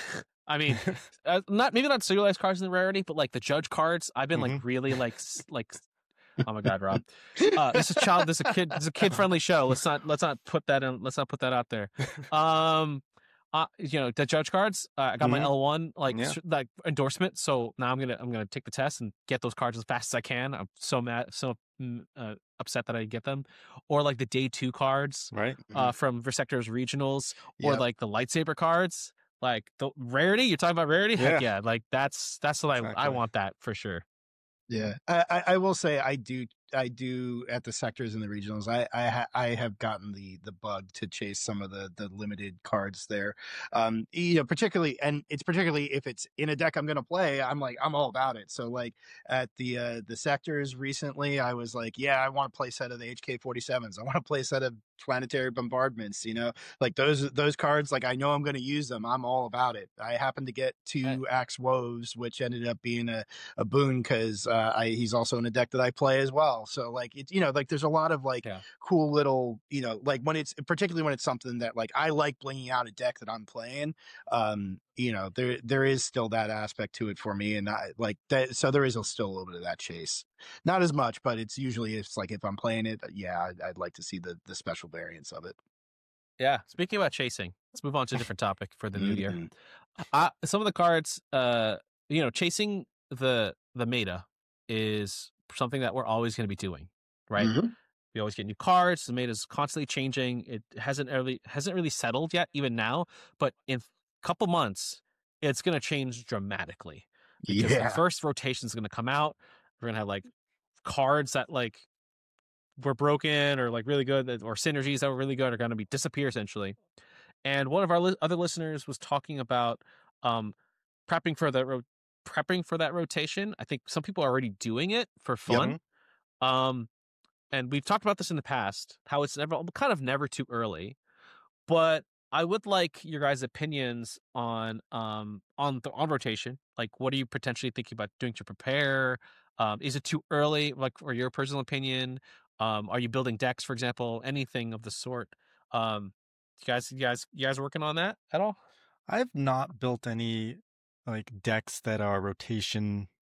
not serialized cards in the rarity, but like the judge cards. I've been like really like. Oh my God, Rob! This is a kid friendly show. Let's not put that in. Let's not put that out there. The judge cards. I got my L1 like endorsement. So now I'm gonna take the test and get those cards as fast as I can. I'm so upset that I get them. Or like the day 2 cards, right? From Versector's regionals, or like the lightsaber cards. Like the rarity. You're talking about rarity. Heck yeah! Like that's what I want that for sure. Yeah, I will say I do at the sectors and the regionals. I have gotten the bug to chase some of the limited cards there. Particularly, and it's particularly if it's in a deck I'm going to play. I'm all about it. So like at the sectors recently, I was like, yeah, I want to play a set of the HK-47s. I want to play a set of planetary bombardments. Like those cards. Like I know I'm going to use them. I'm all about it. I happened to get 2 Axe Woes, which ended up being a boon because he's also in a deck that I play as well. So like it's like there's a lot of like cool little like when it's particularly when it's something that like I like bringing out a deck that I'm playing. There is still that aspect to it for me, and I like that. So there is still a little bit of that chase, not as much, but it's like if I'm playing it, I'd like to see the special variants of it. Yeah. Speaking about chasing, let's move on to a different topic for the new year. Some of the cards, chasing the meta is something that we're always going to be doing, right? We always get new cards. The meta is constantly changing. It hasn't really settled yet, even now. But in a couple months, it's going to change dramatically because the first rotation is going to come out. We're going to have like cards that like were broken or like really good, or synergies that were really good are going to be disappear essentially. And one of our other listeners was talking about prepping for that rotation. I think some people are already doing it for fun. And we've talked about this in the past, how it's never too early. But I would like your guys' opinions on rotation. Like, what are you potentially thinking about doing to prepare? Is it too early? Like, for your personal opinion, are you building decks, for example? Anything of the sort? You guys working on that at all? I've not built any like decks that are rotation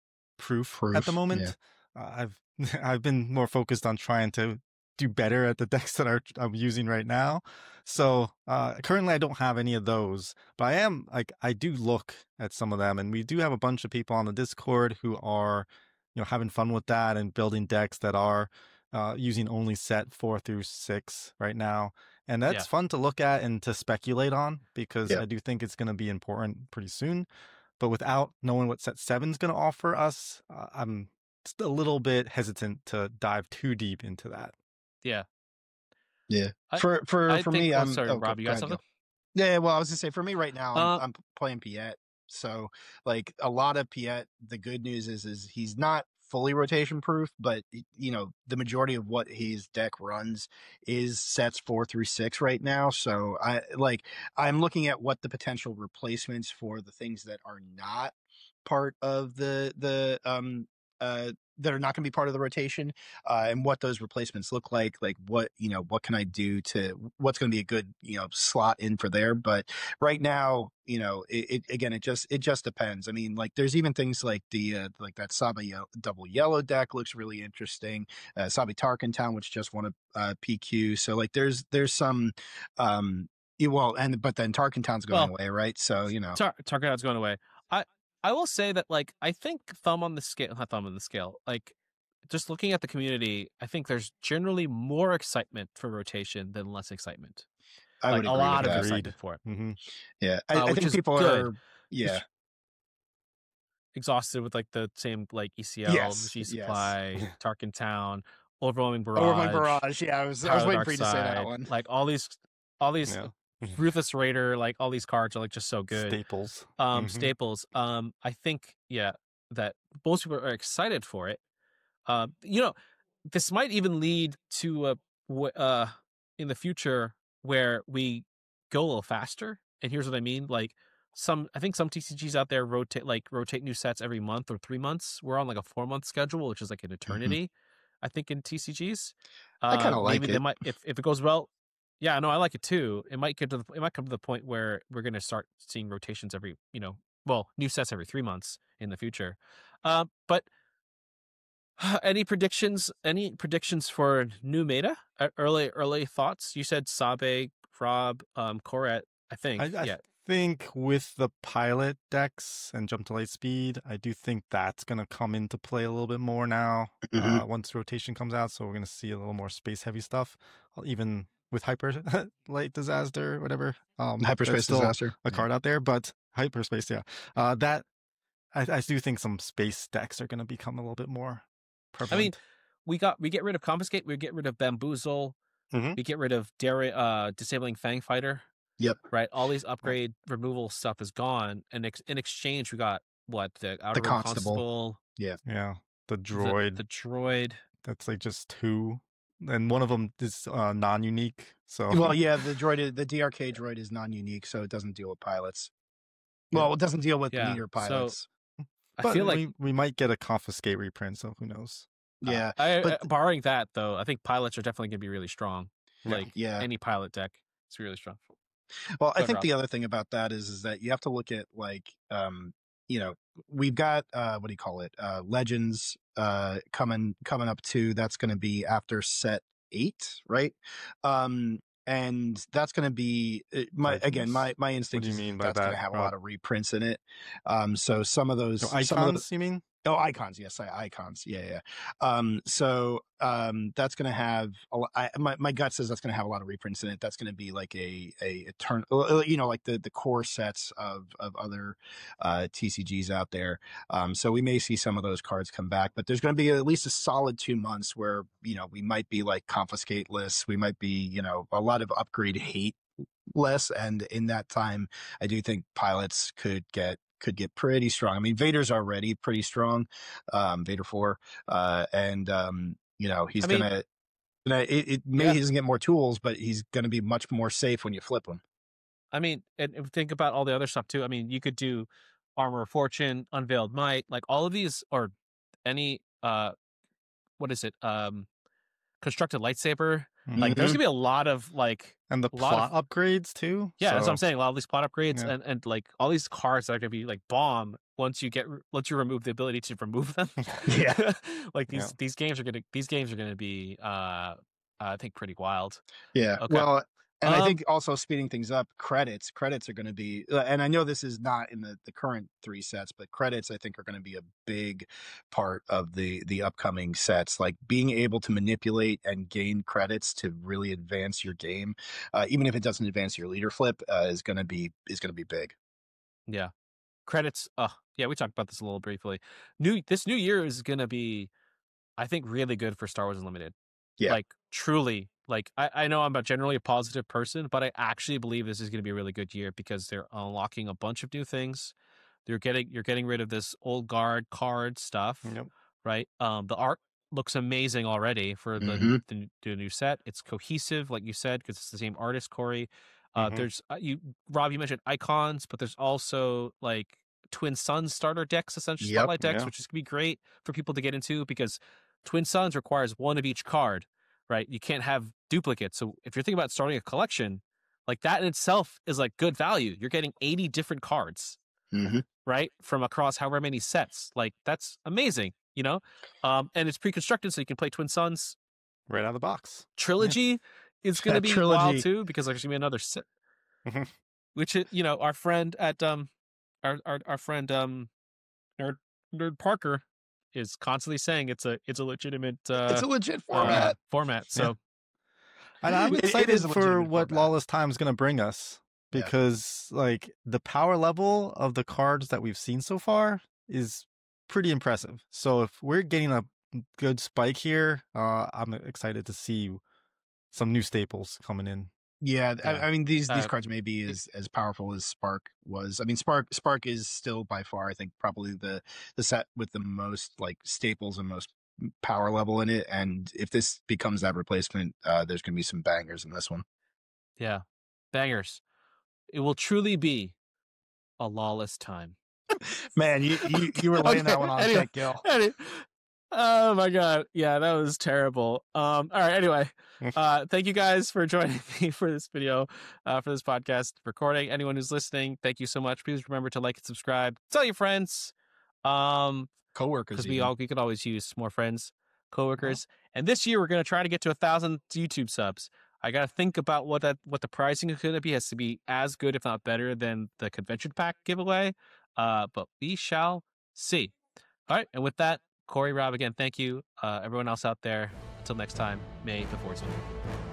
proof at the moment. I've been more focused on trying to do better at the decks that I'm using right now. So currently I don't have any of those, but I do look at some of them, and we do have a bunch of people on the Discord who are, having fun with that and building decks that are using only set 4 through 6 right now. And that's fun to look at and to speculate on, because I do think it's going to be important pretty soon. But without knowing what set 7 is going to offer us, I'm just a little bit hesitant to dive too deep into that. Yeah. For me, I'm sorry, Rob, you got something? Yeah, well, I was gonna say, for me right now, I'm playing Piet. So like a lot of Piet, the good news is he's not fully rotation proof, but the majority of what his deck runs is sets 4 through 6 right now. So I'm looking at what the potential replacements for the things that are not part of the that are not going to be part of the rotation, and what those replacements look like what can I do to, what's going to be a good slot in for there. But right now, it just depends. I mean, like there's even things like the like that Sabi double yellow deck looks really interesting. Sabi Tarkin Town, which just won a PQ, so like there's some but then Tarkin Town's going away, right? So Tarkin Town's going away. I will say that, like, I think not thumb on the scale, like, just looking at the community, I think there's generally more excitement for rotation than less excitement. I would agree a lot with of that. excitement for it. Mm-hmm. Yeah, I think people are exhausted with like the same like ECL, G Supply, Tarkin Town, Overwhelming Barrage. Yeah, I was waiting for you to say that one. Like all these Ruthless Raider, like all these cards are like just so good. Staples. Staples. I think that most people are excited for it. This might even lead to in the future where we go a little faster. And here's what I mean: like I think some TCGs out there rotate new sets every month or 3 months. We're on like a 4-month schedule, which is like an eternity. I think in TCGs, I kind of like maybe it. They might, if it goes well. Yeah, no, I like it too. It might come to the point where we're going to start seeing rotations every, new sets every 3 months in the future. But any predictions? Any predictions for new meta? Early thoughts. You said Sabe, Rob, Koret. I think. I think with the pilot decks and Jump to Light Speed, I do think that's going to come into play a little bit more now once rotation comes out. So we're going to see a little more space heavy stuff, even with Hyper Light Disaster, whatever. Hyperspace Disaster, a card out there, but Hyperspace, that I do think some space decks are going to become a little bit more prevalent. I mean, we get rid of Confiscate, we get rid of Bamboozle, we get rid of disabling Fang Fighter. Yep. Right. All these upgrade removal stuff is gone, and in exchange we got the Constable. Yeah. The droid. The droid. That's like just 2. And one of them is non-unique. So the droid, the DRK droid is non-unique, so it doesn't deal with pilots. Well, it doesn't deal with leader pilots. So I feel like we might get a Confiscate reprint, so who knows? Yeah, barring that though, I think pilots are definitely going to be really strong. Any pilot deck is really strong. Well, I think the other thing about that is that you have to look at we've got what do you call it? Legends coming up too. That's going to be after set 8, right? And that's going to be my instinct is that's going to have a lot of reprints in it. So some of those icons, you mean? Oh, icons. Yes, icons. Yeah. So that's going to have my gut says that's going to have a lot of reprints in it. That's going to be like a turn, like the core sets of other TCGs out there. So we may see some of those cards come back, but there's going to be at least a solid 2 months where we might be like Confiscate lists. We might be a lot of upgrade hate less, and in that time, I do think pilots could get pretty strong. I mean, Vader's already pretty strong, Vader 4, and he's he doesn't get more tools, but he's gonna be much more safe when you flip him. I mean, and think about all the other stuff too. I mean, you could do Armor of Fortune, Unveiled Might, like all of these, or any Constructed Lightsaber. Like there's gonna be a lot of like and the plot upgrades too. Yeah, that's what I'm saying. A lot of these plot upgrades Yeah. and like all these cards that are gonna be like bomb once you remove the ability to remove them. Yeah. Like these games are gonna be I think pretty wild. Yeah. Okay. Well, and I think also speeding things up, credits are going to be, and I know this is not in the current 3 sets, but credits I think are going to be a big part of the upcoming sets. Like being able to manipulate and gain credits to really advance your game, even if it doesn't advance your leader flip, is going to be big. Yeah, credits. Yeah, we talked about this a little briefly. This new year is going to be, I think, really good for Star Wars Unlimited. Yeah. Like truly, like I know I'm generally a positive person, but I actually believe this is going to be a really good year because they're unlocking a bunch of new things. You're getting rid of this old guard card stuff, right? The art looks amazing already for the new set. It's cohesive, like you said, because it's the same artist, Corey. There's Rob, you mentioned icons, but there's also like Twin Suns starter decks, essentially spotlight decks, which is gonna be great for people to get into because Twin Suns requires one of each card, right? You can't have duplicates. So if you're thinking about starting a collection, like that in itself is like good value. You're getting 80 different cards, right? From across however many sets. Like that's amazing, you know? And it's pre-constructed so you can play Twin Suns right out of the box. Trilogy is going to be wild too because there's going to be another set. Which, you know, our friend at, our friend, Nerd Parker is constantly saying it's a legitimate it's a legit format. So and I'm excited for what Lawless Time is going to bring us because like the power level of the cards that we've seen so far is pretty impressive. So if we're getting a good spike here, I'm excited to see some new staples coming in. Yeah, I mean these cards may be as powerful as Spark was. I mean Spark is still by far I think probably the set with the most like staples and most power level in it. And if this becomes that replacement, there's going to be some bangers in this one. Yeah, bangers. It will truly be a Lawless Time. Man, you were laying that one on thick, Gil. Oh my god, yeah, that was terrible. All right, anyway, thank you guys for joining me for this video, for this podcast recording. Anyone who's listening, thank you so much. Please remember to like and subscribe. Tell your friends, coworkers, because we could always use more friends, coworkers. And this year we're gonna try to get to 1,000 YouTube subs. I gotta think about what the pricing is gonna be. It has to be as good, if not better, than the convention pack giveaway. But we shall see. All right, and with that, Corey, Rob, again, thank you. Everyone else out there, until next time, may the force be with you.